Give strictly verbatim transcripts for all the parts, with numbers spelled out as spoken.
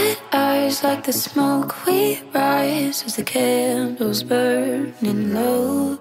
red eyes like the smoke we rise as the candles burning low.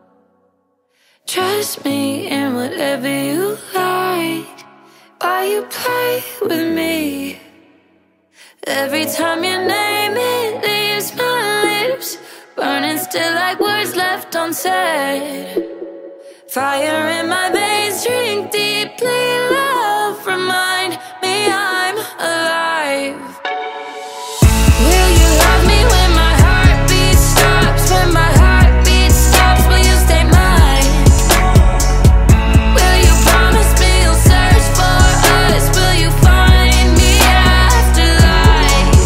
Trust me in whatever you like. Why you play with me? Every time you name it leaves my lips burning still like words left unsaid. Fire in my veins, drink deeply. Love, remind me I'm alive. Will you love me when my heartbeat stops? When my heartbeat stops, will you stay mine? Will you promise me you'll search for us? Will you find me after life?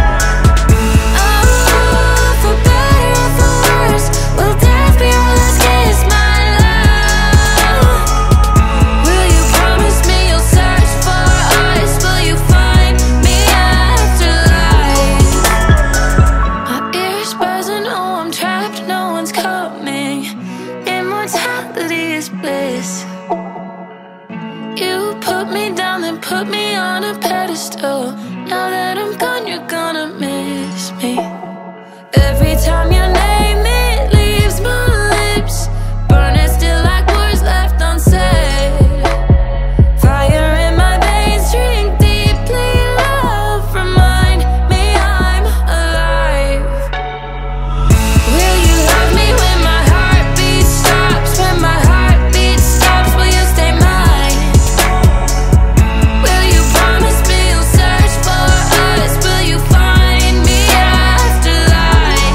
Oh, for better or for worse, will death be our last kiss, my love? Will you promise me you'll search for us? Will you find me after life? My ears buzzing, oh I'm trapped, no one's coming. Immortality is bliss. You put me down, then put me on a pedestal. Now that I'm gone, you're gonna miss me. Every time your name it leaves my lips burning still like words left unsaid. Fire in my veins, drink deeply. Love, remind me I'm alive. Will you love me when my heartbeat stops? When my heartbeat stops, will you stay mine? Will you promise me you'll search for us? Will you find me after life?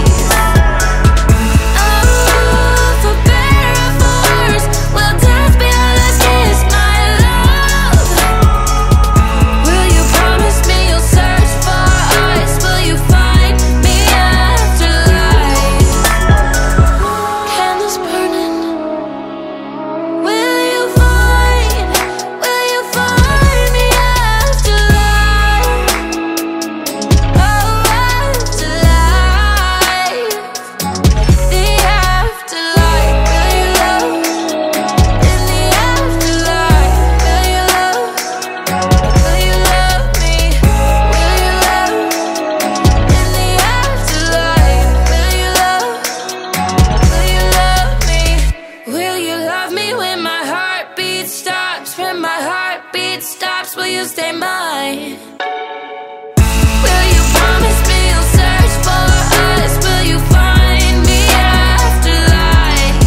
Oh, for better or for worse, will death be our last kiss, my love? Will you promise me you'll search for us? Will you find me after life? Candles burning. Will you find, will you find me after life? Oh, after life. The afterlife, will you love? In the afterlife, will you love? Will you love me? Will you love? In the afterlife, will you love? Will you love me? Will you love me when my heartbeat stops? When my heartbeat stops, will you stay mine? Will you promise me you'll search for us? Will you find me after life?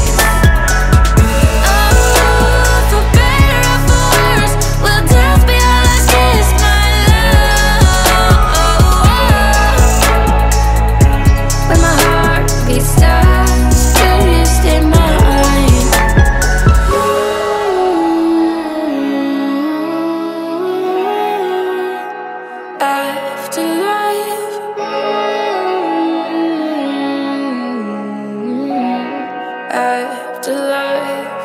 Oh, for better or for worse, will death be our last kiss, my love? When my heartbeat stops, will you stay mine? Afterlife. Afterlife.